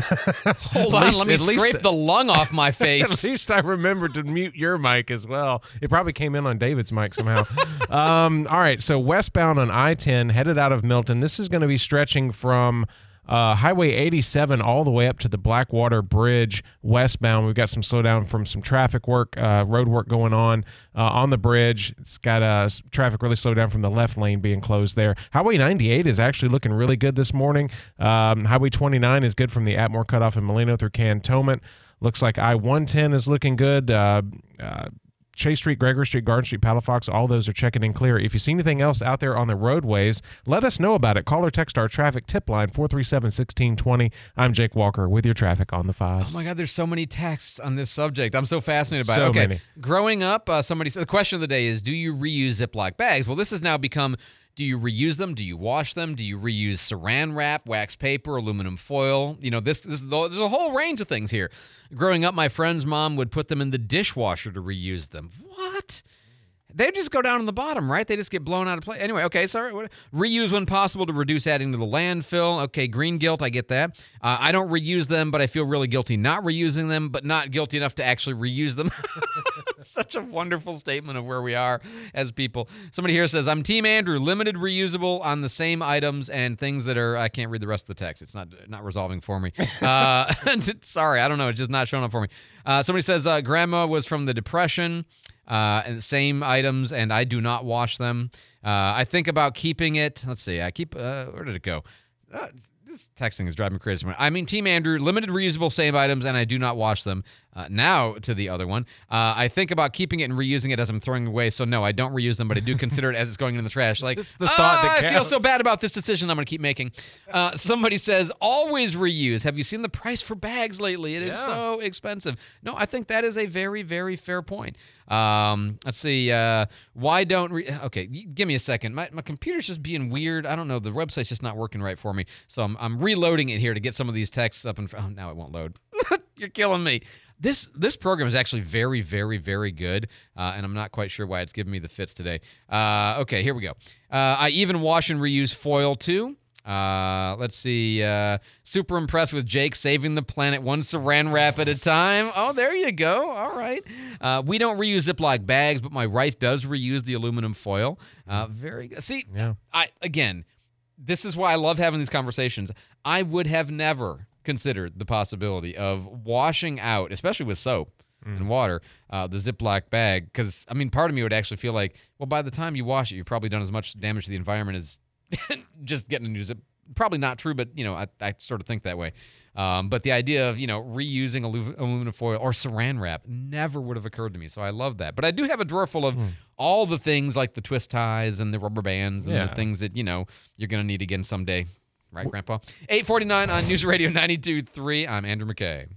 Hold at on, least- let me at least- scrape the lung off my face. At least I remembered to mute your mic as well. It probably came in on David's mic somehow. um, all right, so westbound on I ten, headed out of Milton. This is going to be stretching from uh, Highway eighty-seven all the way up to the Blackwater Bridge westbound. We've got some slowdown from some traffic work, uh, road work going on uh, on the bridge. It's got uh, traffic really slowed down from the left lane being closed there. Highway ninety-eight is actually looking really good this morning. Um, Highway twenty-nine is good from the Atmore cutoff in Molino through Cantonment. Looks like I one ten is looking good. Uh, uh, Chase Street, Gregory Street, Garden Street, Palafox, all those are checking in clear. If you see anything else out there on the roadways, let us know about it. Call or text our traffic tip line, four three seven, one six two zero. I'm Jake Walker with your traffic on the fives. Oh my God, there's so many texts on this subject. I'm so fascinated by So it. Okay, many. growing up, uh, somebody said the question of the day is, do you reuse Ziploc bags? Well, this has now become, do you reuse them? Do you wash them? Do you reuse saran wrap, wax paper, aluminum foil? You know, this, this there's a whole range of things here. Growing up, my friend's mom would put them in the dishwasher to reuse them. What? They just go down in the bottom, right? They just get blown out of play. Anyway, okay, sorry. What- Reuse when possible to reduce adding to the landfill. Okay, green guilt, I get that. Uh, I don't reuse them, but I feel really guilty not reusing them, but not guilty enough to actually reuse them. Such a wonderful statement of where we are as people. Somebody here says, I'm Team Andrew, limited reusable on the same items and things that are, I can't read the rest of the text. It's not not resolving for me. Uh, sorry, I don't know. It's just not showing up for me. Uh, somebody says, uh, Grandma was from the Depression. Uh, and same items, and I do not wash them. Uh, I think about keeping it. Let's see. I keep. Uh, where did it go? Uh, this texting is driving me crazy. I mean, Team Andrew, limited reusable same items, and I do not wash them. Uh, now to the other one. Uh, I think about keeping it and reusing it as I'm throwing it away. So no, I don't reuse them, but I do consider it as it's going in the trash. Like, It's the thought that "Ah, I feel counts." so bad about this decision I'm going to keep making. Uh, somebody says, always reuse. Have you seen the price for bags lately? It is Yeah. so expensive. No, I think that is a very, very fair point. Um, let's see. Uh, why don't re- okay? y- Give me a second. My my computer's just being weird. I don't know. The website's just not working right for me. So I'm I'm reloading it here to get some of these texts up. And oh, now it won't load. You're killing me. This this program is actually very, very, very good, uh, and I'm not quite sure why it's giving me the fits today. Uh, okay, here we go. Uh, I even wash and reuse foil too. Uh, let's see. Uh, super impressed with Jake saving the planet one saran wrap at a time. Oh, there you go. All right. Uh, we don't reuse Ziploc bags, but my wife does reuse the aluminum foil. Uh, very good. See, Yeah. I again, this is why I love having these conversations. I would have never considered the possibility of washing out, especially with soap and water, uh, the Ziploc bag. Because, I mean, part of me would actually feel like, well, by the time you wash it, you've probably done as much damage to the environment as just getting a new zip. Probably not true, but, you know, I, I sort of think that way. Um, but the idea of, you know, reusing alu- aluminum foil or saran wrap never would have occurred to me. So I love that. But I do have a drawer full of all the things like the twist ties and the rubber bands and Yeah. the things that, you know, you're going to need again someday. Right, Grandpa? eight forty-nine on News Radio ninety-two point three. I'm Andrew McKay.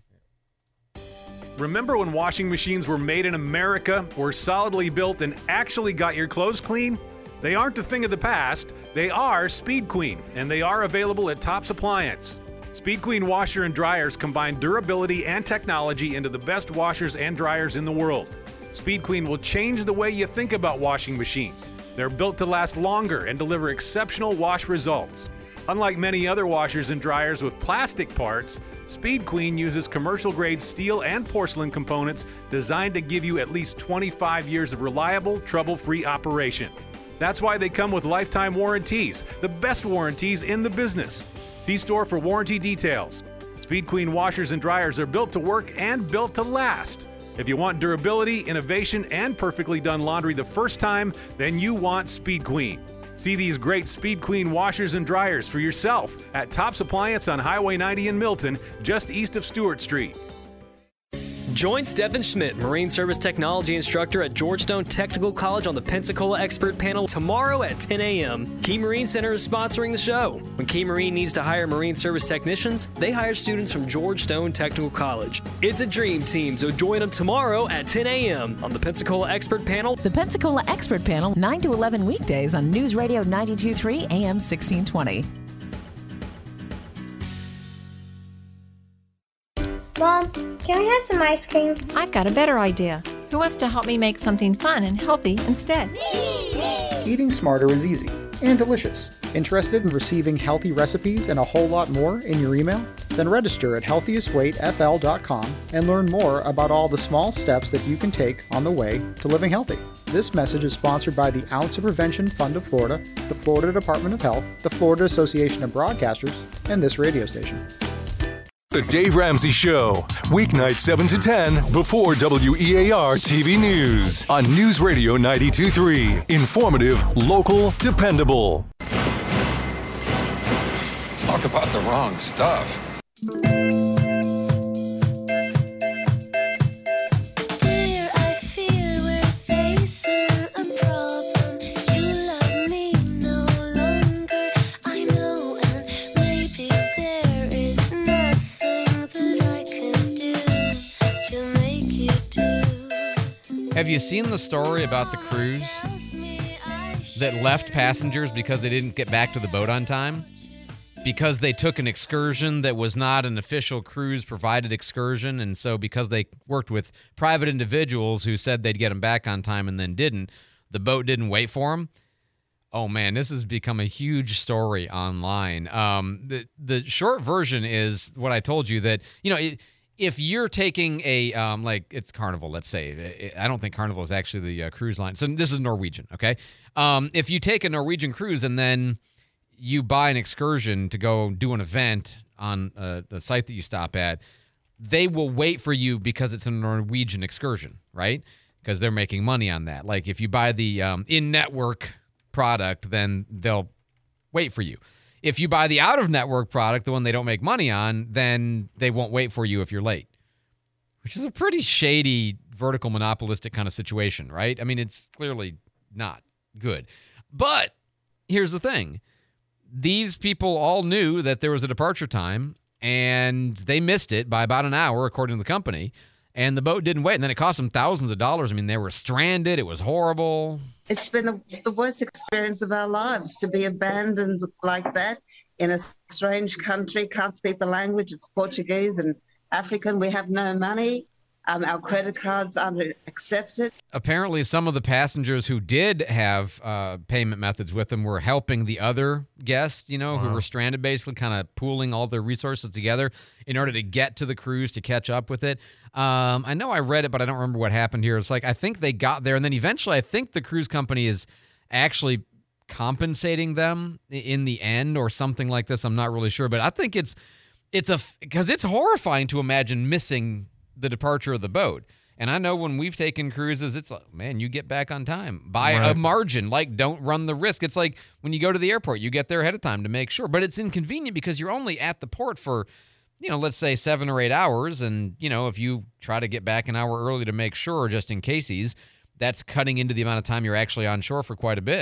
Remember when washing machines were made in America, were solidly built, and actually got your clothes clean? They aren't a thing of the past. They are Speed Queen, and they are available at Tops Appliance. Speed Queen washer and dryers combine durability and technology into the best washers and dryers in the world. Speed Queen will change the way you think about washing machines. They're built to last longer and deliver exceptional wash results. Unlike many other washers and dryers with plastic parts, Speed Queen uses commercial-grade steel and porcelain components designed to give you at least twenty-five years of reliable, trouble-free operation. That's why they come with lifetime warranties, the best warranties in the business. See store for warranty details. Speed Queen washers and dryers are built to work and built to last. If you want durability, innovation, and perfectly done laundry the first time, then you want Speed Queen. See these great Speed Queen washers and dryers for yourself at Tops Appliance on Highway ninety in Milton, just east of Stewart Street. Join Stephen Schmidt, Marine Service Technology Instructor at Georgetown Technical College on the Pensacola Expert Panel tomorrow at ten a.m. Key Marine Center is sponsoring the show. When Key Marine needs to hire Marine Service technicians, they hire students from Georgetown Technical College. It's a dream team, so join them tomorrow at ten a.m. on the Pensacola Expert Panel. The Pensacola Expert Panel, nine to eleven weekdays on News Radio ninety-two point three A M sixteen twenty. Mom, can we have some ice cream? I've got a better idea. Who wants to help me make something fun and healthy instead? Eating smarter is easy and delicious. Interested in receiving healthy recipes and a whole lot more in your email? Then register at healthiest weight f l dot com and learn more about all the small steps that you can take on the way to living healthy. This message is sponsored by the Ounce of Prevention Fund of Florida, the Florida Department of Health, the Florida Association of Broadcasters, and this radio station. The Dave Ramsey Show, weeknights seven to ten before W E A R T V News on News Radio ninety-two point three. Informative, local, dependable. Talk about the wrong stuff. Have you seen the story about the cruise that left passengers because they didn't get back to the boat on time? Because they took an excursion that was not an official cruise-provided excursion, and so because they worked with private individuals who said they'd get them back on time and then didn't, the boat didn't wait for them. Oh, man, this has become a huge story online. Um, the, the short version is what I told you, that, you know, it, if you're taking a, um, like, it's Carnival, let's say. I don't think Carnival is actually the uh, cruise line. So this is Norwegian, okay? Um, if you take a Norwegian cruise and then you buy an excursion to go do an event on uh, the site that you stop at, they will wait for you because it's a Norwegian excursion, right? Because they're making money on that. Like, if you buy the um, in-network product, then they'll wait for you. If you buy the out-of-network product, the one they don't make money on, then they won't wait for you if you're late, which is a pretty shady, vertical monopolistic kind of situation, right? I mean, it's clearly not good. But here's the thing. These people all knew that there was a departure time, and they missed it by about an hour, according to the company, and the boat didn't wait, and then it cost them thousands of dollars. I mean, they were stranded. It was horrible. It's been the, the worst experience of our lives to be abandoned like that in a strange country, can't speak the language, it's Portuguese and African. We have no money. Um, our credit cards aren't accepted. Apparently, some of the passengers who did have uh, payment methods with them were helping the other guests, you know, wow. who were stranded, basically kind of pooling all their resources together in order to get to the cruise to catch up with it. Um, I know I read it, but I don't remember what happened here. It's like, I think they got there, and then eventually I think the cruise company is actually compensating them in the end or something like this. I'm not really sure, but I think it's, it's a, because it's horrifying to imagine missing the departure of the boat. And I know when we've taken cruises, it's like, man, you get back on time by right. a margin. Like, don't run the risk. It's like when you go to the airport, you get there ahead of time to make sure. But it's inconvenient because you're only at the port for, you know, let's say seven or eight hours. And, you know, if you try to get back an hour early to make sure, just in cases, that's cutting into the amount of time you're actually on shore for quite a bit.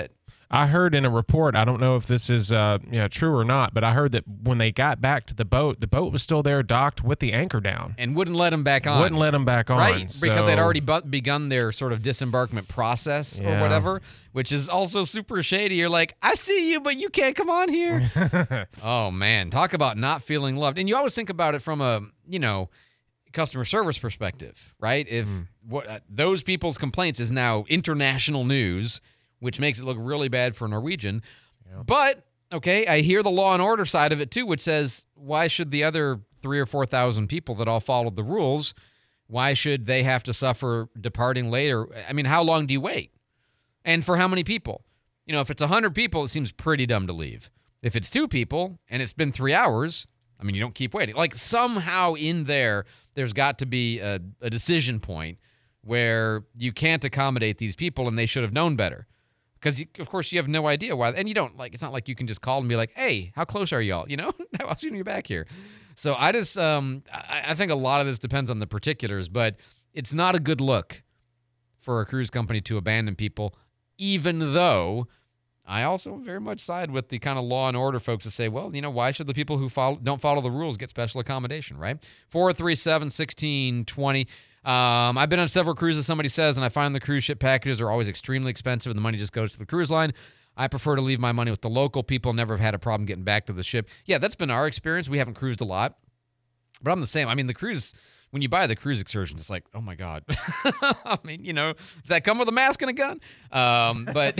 I heard in a report, I don't know if this is uh, you know, true or not, but I heard that when they got back to the boat, the boat was still there docked with the anchor down. And wouldn't let them back on. Wouldn't let them back on. Right, so. because they'd already bu- begun their sort of disembarkment process Yeah. or whatever, which is also super shady. You're like, I see you, but you can't come on here. Oh, man. Talk about not feeling loved. And you always think about it from a, you know, customer service perspective, right? If mm. what uh, those people's complaints is now international news, which makes it look really bad for Norwegian. Yeah. But, okay, I hear the law and order side of it too, which says, why should the other three or four thousand people that all followed the rules, why should they have to suffer departing later? I mean, how long do you wait? And for how many people? You know, if it's one hundred people, it seems pretty dumb to leave. If it's two people and it's been three hours, I mean, you don't keep waiting. Like somehow in there, there's got to be a, a decision point where you can't accommodate these people and they should have known better. Because, of course, you have no idea why. And you don't, like, it's not like you can just call and be like, hey, how close are y'all? You know, how soon are you back here? So I just, um, I, I think a lot of this depends on the particulars, but it's not a good look for a cruise company to abandon people, even though I also very much side with the kind of law and order folks that say, well, you know, why should the people who follow, don't follow the rules get special accommodation, right? four three seven, one six two zero. Um, I've been on several cruises, somebody says, and I find the cruise ship packages are always extremely expensive and the money just goes to the cruise line. I prefer to leave my money with the local people. Never have had a problem getting back to the ship. Yeah, that's been our experience. We haven't cruised a lot, but I'm the same. I mean, the cruise, when you buy the cruise excursion, it's like, oh my God. I mean, you know, does that come with a mask and a gun? Um, but,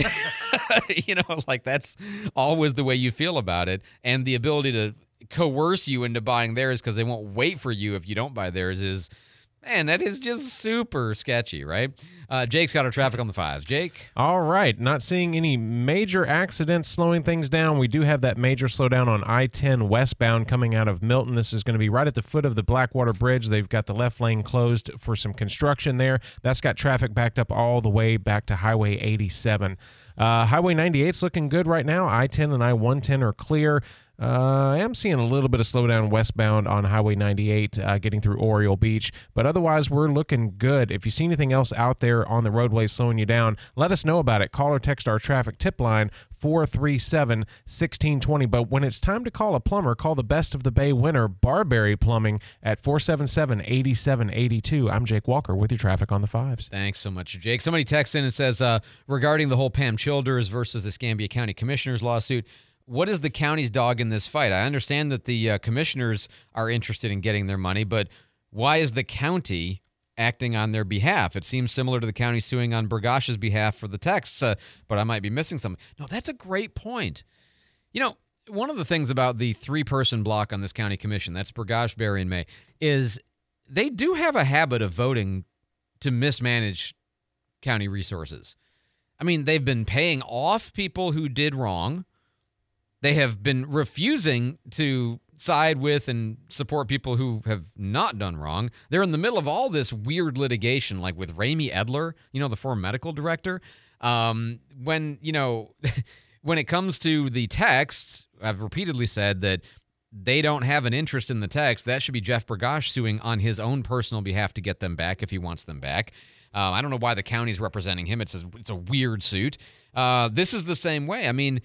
you know, like that's always the way you feel about it. And the ability to coerce you into buying theirs because they won't wait for you if you don't buy theirs is, man, that is just super sketchy, right? Uh, Jake's got our traffic on the fives. Jake? All right. Not seeing any major accidents slowing things down. We do have that major slowdown on I ten westbound coming out of Milton. This is going to be right at the foot of the Blackwater Bridge. They've got the left lane closed for some construction there. That's got traffic backed up all the way back to Highway eighty-seven. Uh, Highway ninety-eight's looking good right now. I ten and I one ten are clear. Uh, I am seeing a little bit of slowdown westbound on Highway ninety-eight, uh, getting through Oriole Beach, but otherwise we're looking good. If you see anything else out there on the roadway slowing you down, let us know about it. Call or text our traffic tip line four three seven, one six two zero. But when it's time to call a plumber, call the Best of the Bay winner, Barberry Plumbing, at four seven seven, eight seven eight two. I'm Jake Walker with your traffic on the fives. Thanks so much, Jake. Somebody texts in and says, uh, regarding the whole Pam Childers versus the Escambia County Commissioner's lawsuit, what is the county's dog in this fight? I understand that the uh, commissioners are interested in getting their money, but why is the county acting on their behalf? It seems similar to the county suing on Burgash's behalf for the texts, uh, but I might be missing something. No, that's a great point. You know, one of the things about the three-person block on this county commission, that's Burgash, Berry, and May, is they do have a habit of voting to mismanage county resources. I mean, they've been paying off people who did wrong. They have been refusing to side with and support people who have not done wrong. They're in the middle of all this weird litigation, like with Ramey Edler, you know, the former medical director. Um, when, you know, when it comes to the texts, I've repeatedly said that they don't have an interest in the text. That should be Jeff Burgash suing on his own personal behalf to get them back if he wants them back. Uh, I don't know why the county's representing him. It's a, it's a weird suit. Uh, this is the same way. I mean,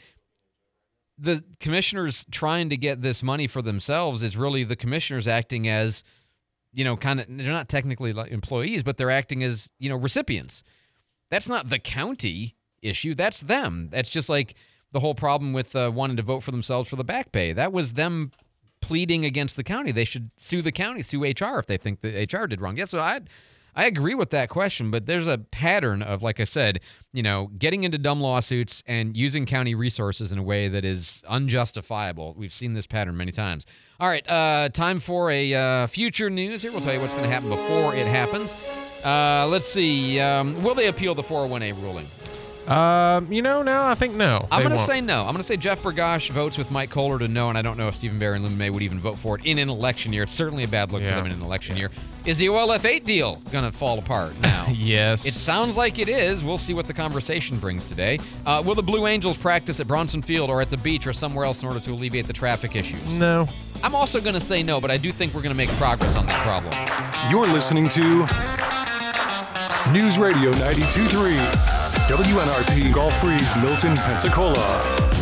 the commissioners trying to get this money for themselves is really the commissioners acting as, you know, kind of, they're not technically like employees, but they're acting as, you know, recipients. That's not the county issue. That's them. That's just like the whole problem with uh, wanting to vote for themselves for the back pay. That was them pleading against the county. They should sue the county, sue H R if they think the H R did wrong. Yeah, so I I agree with that question, but there's a pattern of, like I said, you know, getting into dumb lawsuits and using county resources in a way that is unjustifiable. We've seen this pattern many times. All right, uh, time for a uh, future news here. We'll tell you what's going to happen before it happens. Uh, let's see. Um, will they appeal the four oh one A ruling? Um, you know, no, I think no. I'm going to say no. I'm going to say Jeff Burgash votes with Mike Kohler to no, and I don't know if Stephen Barry and Lynn May would even vote for it in an election year. It's certainly a bad look Yeah. for them in an election year. Is the O L F eight deal going to fall apart now? Yes. It sounds like it is. We'll see what the conversation brings today. Uh, will the Blue Angels practice at Bronson Field or at the beach or somewhere else in order to alleviate the traffic issues? No. I'm also going to say no, but I do think we're going to make progress on that problem. You're listening to News Radio ninety-two point three. W N R P Gulf Breeze, Milton, Pensacola.